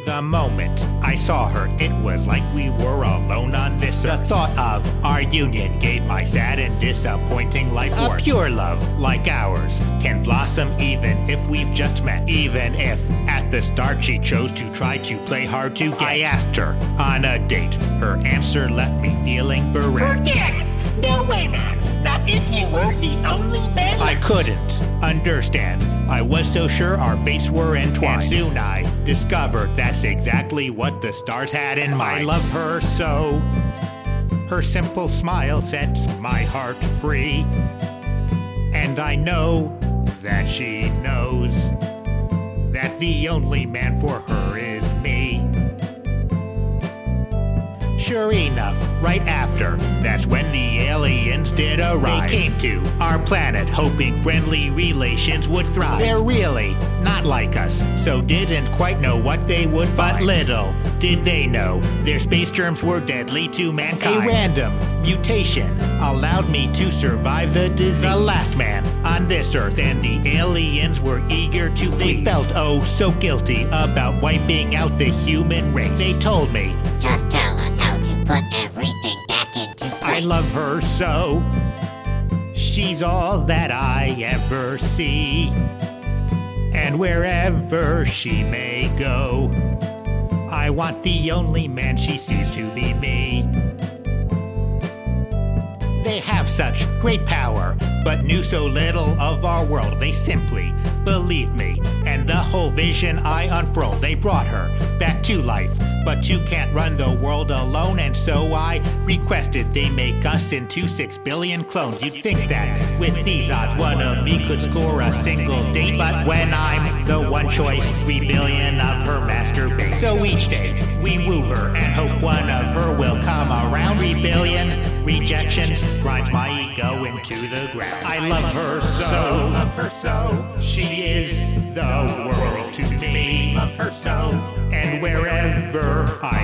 The moment I saw her, it was like we were alone on this earth. The thought of our union gave my sad and disappointing life force. A pure love like ours can blossom even if we've just met. Even if at the start she chose to try to play hard to get. I asked her on a date. Her answer left me feeling bereft. Forget! No way, man. Not if you were the only man. I couldn't understand. I was so sure our fates were entwined. And soon I discovered that's exactly what the stars had in mind. I love her so. Her simple smile sets my heart free. And I know that she knows that the only man for her is me. Sure enough, right after, that's when the aliens did arrive. They came to our planet hoping friendly relations would thrive. They're really not like us, so didn't quite know what they would find. But little did they know their space germs were deadly to mankind. A random mutation allowed me to survive the disease. The last man on this earth, and the aliens were eager to please. They felt oh so guilty about wiping out the human race. They told me, just tell us how to put everything back into place. I love her so. She's all that I ever see. And wherever she may go, I want the only man she sees to be me. They have such great power, but knew so little of our world. They simply believed me and the whole vision I unfurled. They brought her back to life, but you can't run the world alone. And so I requested they make us into 6 billion clones. You'd think that with these odds, one of me could score a single date. But when I'm the one choice, 3 billion of her masturbate. So each day we woo her and hope one of her will come around. 3 billion rejections grinds my ego into the ground. I love her so, she is the world to me. Love her so, and wherever I